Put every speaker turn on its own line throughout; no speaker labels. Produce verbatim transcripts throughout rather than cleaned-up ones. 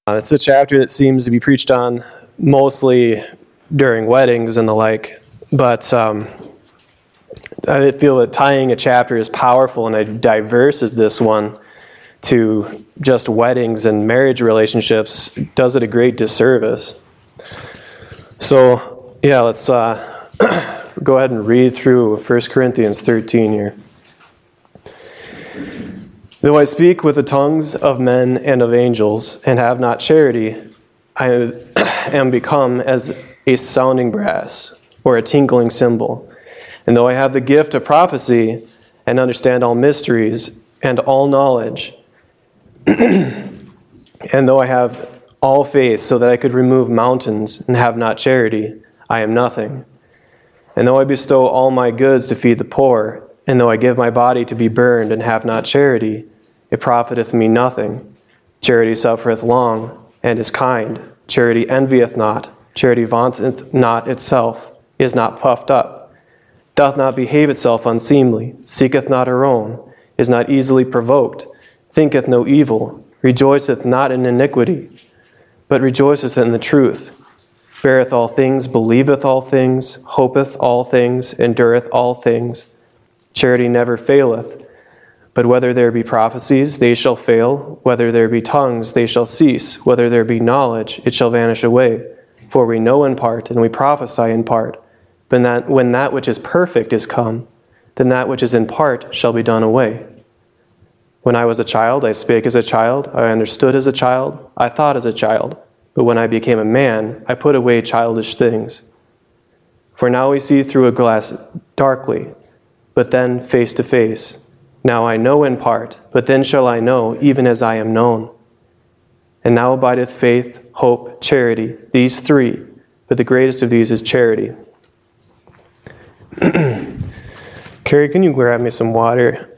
It's a chapter that seems to be preached on mostly during weddings and the like, but um, I feel that tying a chapter as powerful and as diverse as this one to just weddings and marriage relationships does it a great disservice. So, yeah, let's uh, go ahead and read through First Corinthians thirteen here. Though I speak with the tongues of men and of angels, and have not charity, I am become as a sounding brass, or a tinkling cymbal. And though I have the gift of prophecy, and understand all mysteries, and all knowledge, and though I have all faith, so that I could remove mountains, and have not charity, I am nothing. And though I bestow all my goods to feed the poor, and though I give my body to be burned, and have not charity, it profiteth me nothing. Charity suffereth long, and is kind. Charity envieth not. Charity vaunteth not itself, is not puffed up, doth not behave itself unseemly, seeketh not her own, is not easily provoked, thinketh no evil, rejoiceth not in iniquity, but rejoiceth in the truth, beareth all things, believeth all things, hopeth all things, endureth all things. Charity never faileth. But whether there be prophecies, they shall fail. Whether there be tongues, they shall cease. Whether there be knowledge, it shall vanish away. For we know in part, and we prophesy in part. But that, when that which is perfect is come, then that which is in part shall be done away. When I was a child, I spake as a child. I understood as a child. I thought as a child. But when I became a man, I put away childish things. For now we see through a glass darkly, but then face to face. Now I know in part, but then shall I know, even as I am known. And now abideth faith, hope, charity, these three, but the greatest of these is charity. Carrie, can you grab me some water?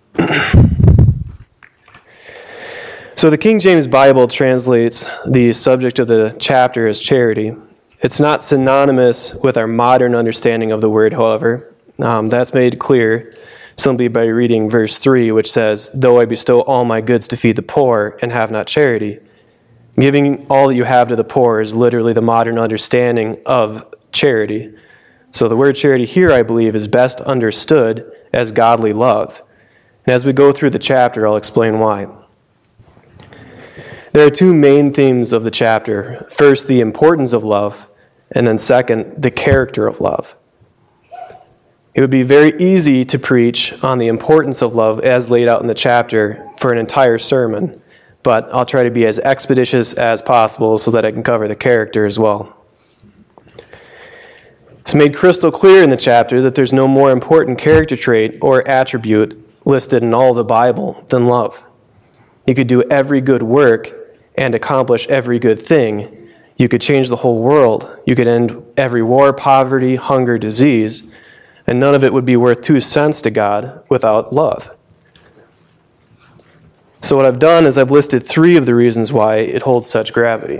So the King James Bible translates the subject of the chapter as charity. It's not synonymous with our modern understanding of the word, however. Um, that's made clear simply by reading verse three, which says, though I bestow all my goods to feed the poor and have not charity. Giving all that you have to the poor is literally the modern understanding of charity. So the word charity here, I believe, is best understood as godly love. And as we go through the chapter, I'll explain why. There are two main themes of the chapter. First, the importance of love, and then second, the character of love. It would be very easy to preach on the importance of love as laid out in the chapter for an entire sermon, but I'll try to be as expeditious as possible so that I can cover the character as well. It's made crystal clear in the chapter that there's no more important character trait or attribute listed in all of the Bible than love. You could do every good work and accomplish every good thing. You could change the whole world. You could end every war, poverty, hunger, disease, and none of it would be worth two cents to God without love. So what I've done is I've listed three of the reasons why it holds such gravity.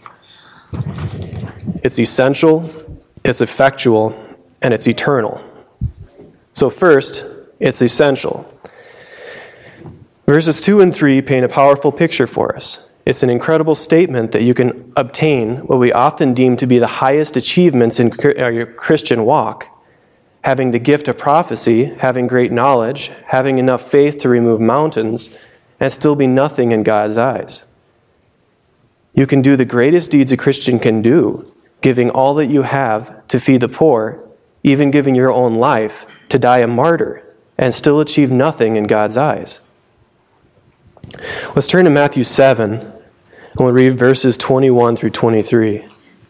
It's essential, it's effectual, and it's eternal. So first, it's essential. Verses two and three paint a powerful picture for us. It's an incredible statement that you can obtain what we often deem to be the highest achievements in your Christian walk. Having the gift of prophecy, having great knowledge, having enough faith to remove mountains, and still be nothing in God's eyes. You can do the greatest deeds a Christian can do, giving all that you have to feed the poor, even giving your own life to die a martyr, and still achieve nothing in God's eyes. Let's turn to Matthew seven, and we'll read verses twenty-one through twenty-three.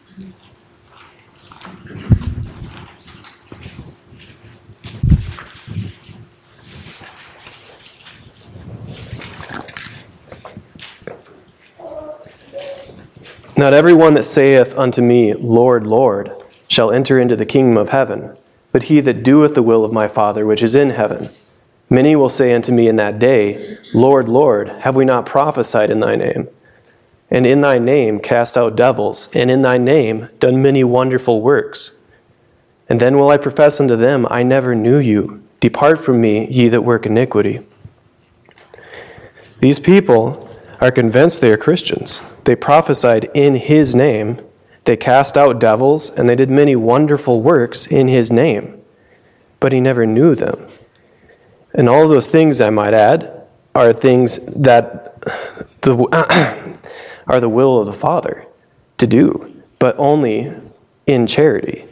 Not every one that saith unto me, Lord, Lord, shall enter into the kingdom of heaven, but he that doeth the will of my Father which is in heaven. Many will say unto me in that day, Lord, Lord, have we not prophesied in thy name? And in thy name cast out devils, and in thy name done many wonderful works. And then will I profess unto them, I never knew you. Depart from me, ye that work iniquity. These people are convinced they are Christians. They prophesied in his name. They cast out devils, and they did many wonderful works in his name. But he never knew them. And all of those things, I might add, are things that the, are the will of the Father to do, but only in charity.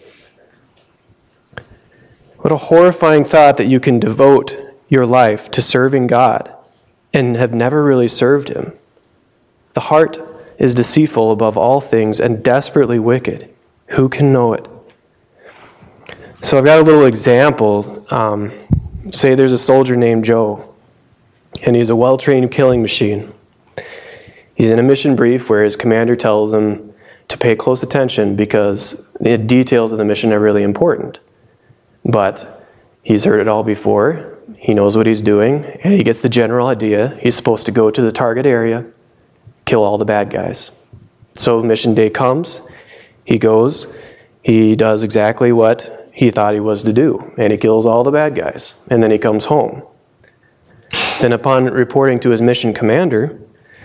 What a horrifying thought that you can devote your life to serving God and have never really served him. The heart is deceitful above all things and desperately wicked. Who can know it? So I've got a little example. Um, say there's a soldier named Joe, and he's a well-trained killing machine. He's in a mission brief where his commander tells him to pay close attention because the details of the mission are really important. But he's heard it all before. He knows what he's doing, and he gets the general idea. He's supposed to go to the target area, kill all the bad guys. So mission day comes, he goes, he does exactly what he thought he was to do, and he kills all the bad guys, and then he comes home. Then upon reporting to his mission commander,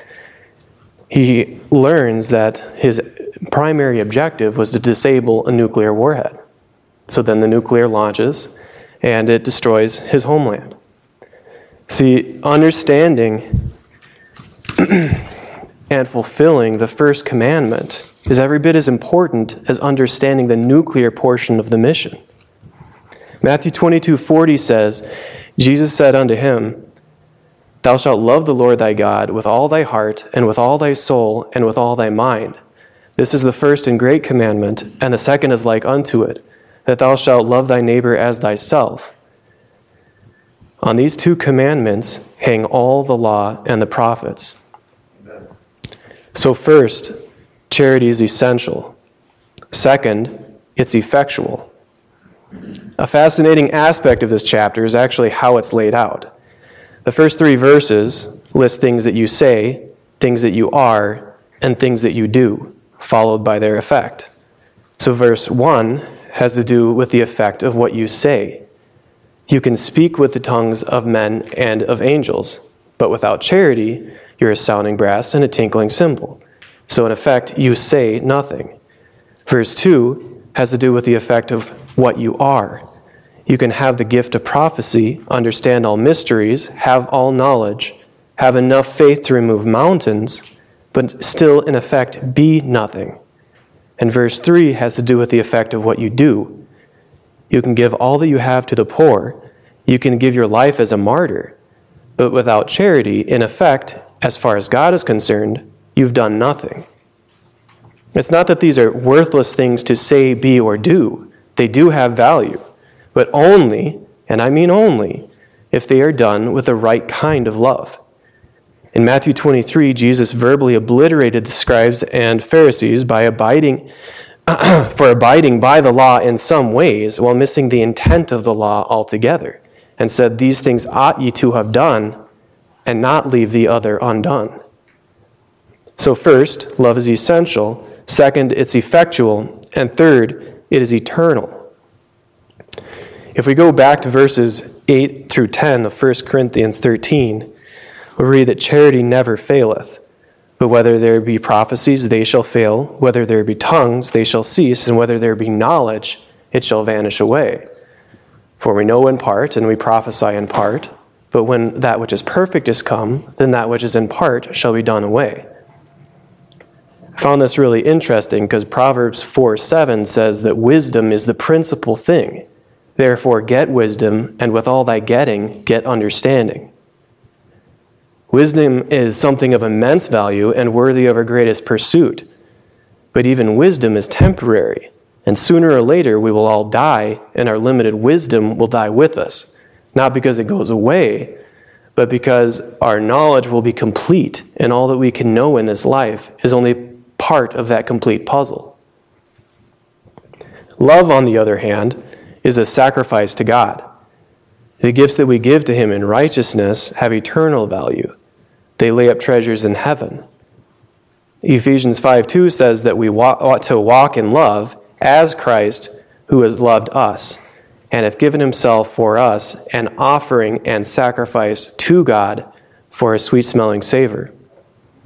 he learns that his primary objective was to disable a nuclear warhead. So then the nuclear launches, and it destroys his homeland. See, understanding and fulfilling the first commandment is every bit as important as understanding the nuclear portion of the mission. Matthew twenty-two forty says, Jesus said unto him, Thou shalt love the Lord thy God with all thy heart, and with all thy soul, and with all thy mind. This is the first and great commandment, and the second is like unto it, that thou shalt love thy neighbor as thyself. On these two commandments hang all the law and the prophets. So first, charity is essential. Second, it's effectual. A fascinating aspect of this chapter is actually how it's laid out. The first three verses list things that you say, things that you are, and things that you do, followed by their effect. So verse one has to do with the effect of what you say. You can speak with the tongues of men and of angels, but without charity, you're a sounding brass and a tinkling cymbal. So in effect, you say nothing. Verse two has to do with the effect of what you are. You can have the gift of prophecy, understand all mysteries, have all knowledge, have enough faith to remove mountains, but still in effect be nothing. And verse three has to do with the effect of what you do. You can give all that you have to the poor. You can give your life as a martyr. But without charity, in effect, as far as God is concerned, you've done nothing. It's not that these are worthless things to say, be, or do. They do have value, but only, and I mean only, if they are done with the right kind of love. In Matthew twenty-three, Jesus verbally obliterated the scribes and Pharisees by abiding for abiding by the law in some ways while missing the intent of the law altogether, and said, These things ought ye to have done, and not leave the other undone. So first, love is essential. Second, it's effectual. And third, it is eternal. If we go back to verses eight through ten of First Corinthians thirteen, we read that charity never faileth. But whether there be prophecies, they shall fail. Whether there be tongues, they shall cease. And whether there be knowledge, it shall vanish away. For we know in part, and we prophesy in part. But when that which is perfect is come, then that which is in part shall be done away. I found this really interesting because Proverbs four seven says that wisdom is the principal thing. Therefore get wisdom, and with all thy getting, get understanding. Wisdom is something of immense value and worthy of our greatest pursuit. But even wisdom is temporary, and sooner or later we will all die, and our limited wisdom will die with us. Not because it goes away, but because our knowledge will be complete, and all that we can know in this life is only part of that complete puzzle. Love, on the other hand, is a sacrifice to God. The gifts that we give to Him in righteousness have eternal value. They lay up treasures in heaven. Ephesians five two says that we ought to walk in love as Christ, who has loved us, and hath given Himself for us an offering and sacrifice to God for a sweet-smelling savor.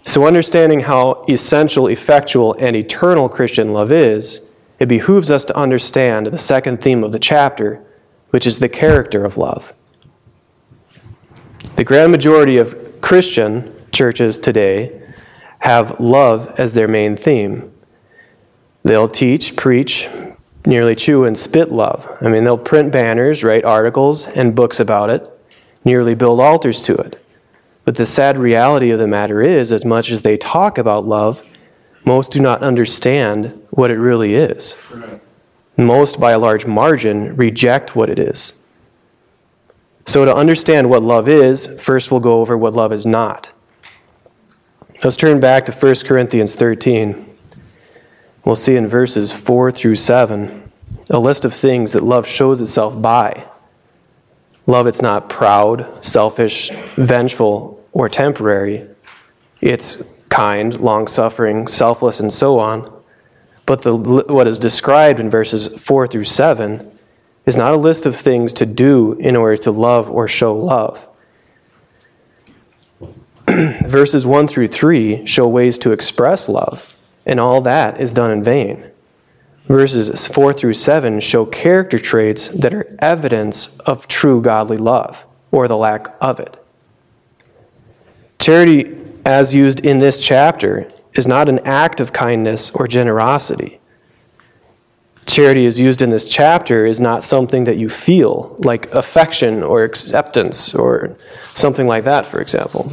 So understanding how essential, effectual, and eternal Christian love is, it behooves us to understand the second theme of the chapter, which is the character of love. The grand majority of Christian churches today have love as their main theme. They'll teach, preach, nearly chew and spit love. I mean, they'll print banners, write articles and books about it, nearly build altars to it. But the sad reality of the matter is, as much as they talk about love, most do not understand what it really is. Right. Most, by a large margin, reject what it is. So to understand what love is, first we'll go over what love is not. Let's turn back to First Corinthians thirteen. We'll see in verses four through seven a list of things that love shows itself by. Love, it's not proud, selfish, vengeful, or temporary. It's kind, long-suffering, selfless, and so on. But the, what is described in verses four through seven is not a list of things to do in order to love or show love. Verses one through three show ways to express love, and all that is done in vain. Verses four through seven show character traits that are evidence of true godly love, or the lack of it. Charity, as used in this chapter, is not an act of kindness or generosity. Charity, as used in this chapter, is not something that you feel, like affection or acceptance or something like that, for example.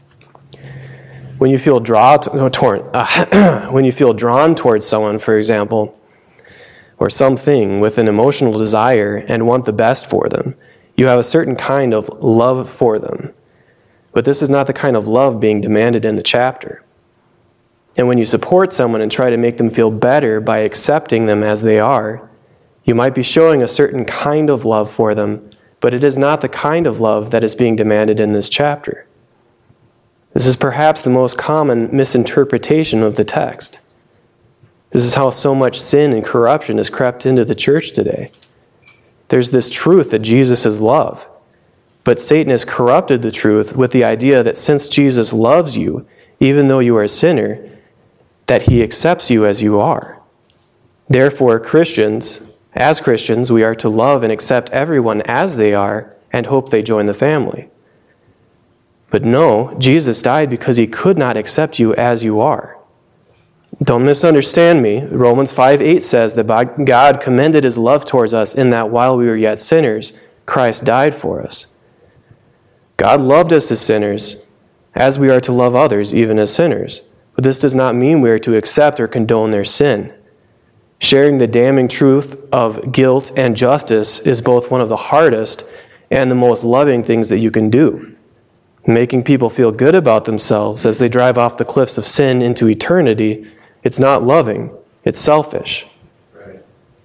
When you feel draw to, torn, uh, when you feel drawn towards someone, for example, or something with an emotional desire and want the best for them, you have a certain kind of love for them. But this is not the kind of love being demanded in the chapter. And when you support someone and try to make them feel better by accepting them as they are, you might be showing a certain kind of love for them, but it is not the kind of love that is being demanded in this chapter. This is perhaps the most common misinterpretation of the text. This is how so much sin and corruption has crept into the church today. There's this truth that Jesus is love, but Satan has corrupted the truth with the idea that since Jesus loves you, even though you are a sinner, that he accepts you as you are. Therefore, Christians, as Christians, we are to love and accept everyone as they are and hope they join the family. But no, Jesus died because he could not accept you as you are. Don't misunderstand me. Romans five eight says that God commended his love towards us in that while we were yet sinners, Christ died for us. God loved us as sinners, as we are to love others even as sinners. But this does not mean we are to accept or condone their sin. Sharing the damning truth of guilt and justice is both one of the hardest and the most loving things that you can do. Making people feel good about themselves as they drive off the cliffs of sin into eternity, it's not loving, it's selfish. Right.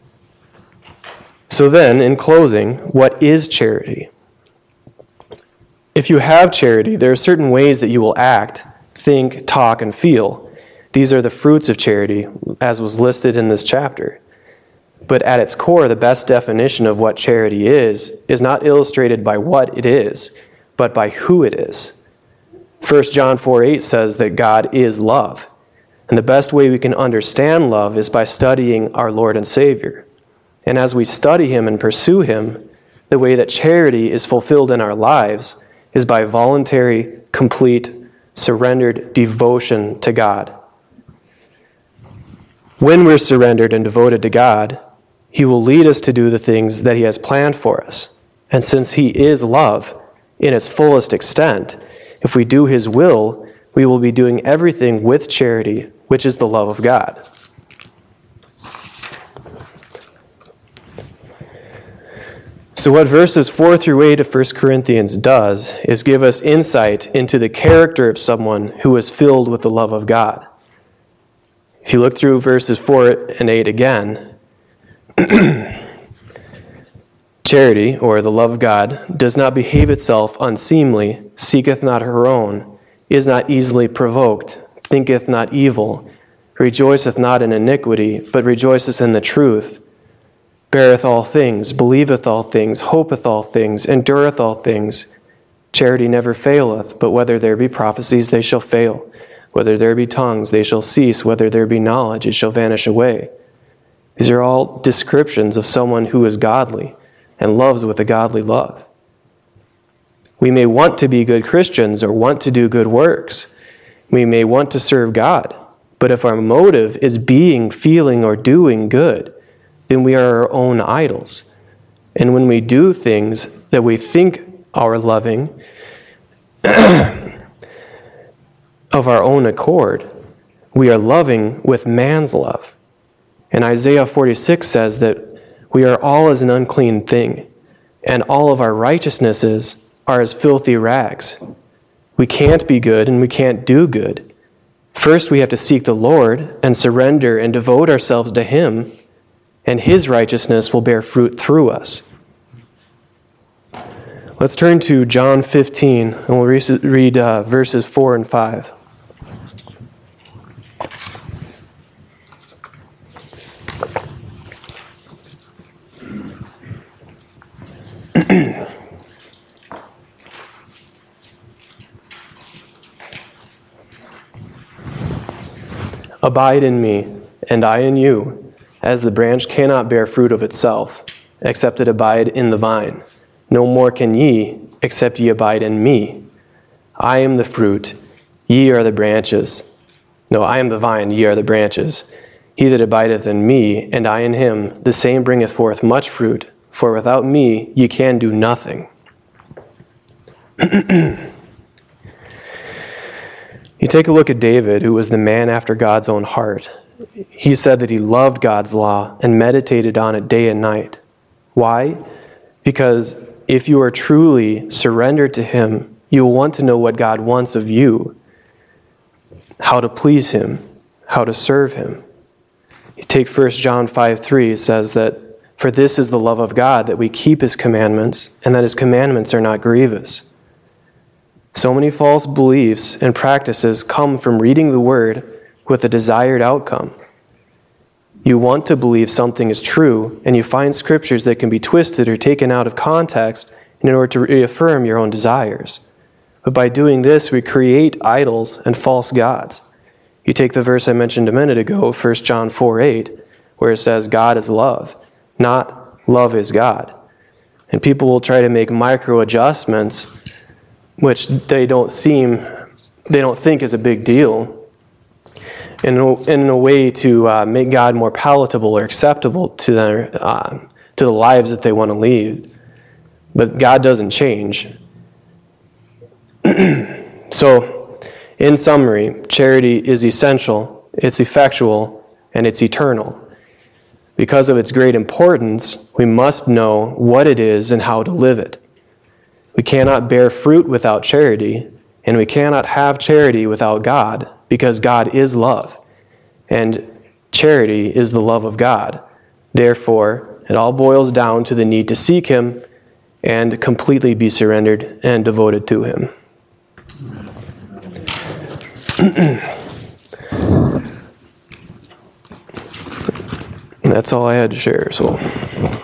So then, in closing, what is charity? If you have charity, there are certain ways that you will act, think, talk, and feel. These are the fruits of charity, as was listed in this chapter. But at its core, the best definition of what charity is, is not illustrated by what it is, but by who it is. First John four eight says that God is love. And the best way we can understand love is by studying our Lord and Savior. And as we study him and pursue him, the way that charity is fulfilled in our lives is by voluntary, complete, surrendered devotion to God. When we're surrendered and devoted to God, he will lead us to do the things that he has planned for us. And since he is love in its fullest extent, if we do his will, we will be doing everything with charity, which is the love of God. So what verses four through eight of First Corinthians does is give us insight into the character of someone who is filled with the love of God. If you look through verses four and eight again, charity, or the love of God, does not behave itself unseemly, seeketh not her own, is not easily provoked, thinketh not evil, rejoiceth not in iniquity, but rejoiceth in the truth, beareth all things, believeth all things, hopeth all things, endureth all things. Charity never faileth, but whether there be prophecies, they shall fail. Whether there be tongues, they shall cease. Whether there be knowledge, it shall vanish away. These are all descriptions of someone who is godly and loves with a godly love. We may want to be good Christians or want to do good works. We may want to serve God. But if our motive is being, feeling, or doing good, then we are our own idols. And when we do things that we think are loving of our own accord, we are loving with man's love. And Isaiah forty-six says that we are all as an unclean thing, and all of our righteousnesses are as filthy rags. We can't be good and we can't do good. First, we have to seek the Lord and surrender and devote ourselves to Him, and His righteousness will bear fruit through us. Let's turn to John fifteen, and we'll read uh, verses four and five. Abide in me, and I in you, as the branch cannot bear fruit of itself, except it abide in the vine. No more can ye, except ye abide in me. I am the fruit, ye are the branches. No, I am the vine, ye are the branches. He that abideth in me, and I in him, the same bringeth forth much fruit, for without me ye can do nothing. You take a look at David, who was the man after God's own heart. He said that he loved God's law and meditated on it day and night. Why? Because if you are truly surrendered to Him, you will want to know what God wants of you, how to please Him, how to serve Him. You take First John five three, it says that, "For this is the love of God, that we keep His commandments, and that His commandments are not grievous." So many false beliefs and practices come from reading the Word with a desired outcome. You want to believe something is true, and you find scriptures that can be twisted or taken out of context in order to reaffirm your own desires. But by doing this, we create idols and false gods. You take the verse I mentioned a minute ago, First John four eight, where it says, God is love, not love is God. And people will try to make micro adjustments which they don't seem, they don't think is a big deal, in a, in a way to uh, make God more palatable or acceptable to their uh, to the lives that they want to lead. But God doesn't change. So, in summary, charity is essential, it's effectual, and it's eternal. Because of its great importance, we must know what it is and how to live it. We cannot bear fruit without charity, and we cannot have charity without God, because God is love, and charity is the love of God. Therefore, it all boils down to the need to seek Him and completely be surrendered and devoted to Him. That's all I had to share, so...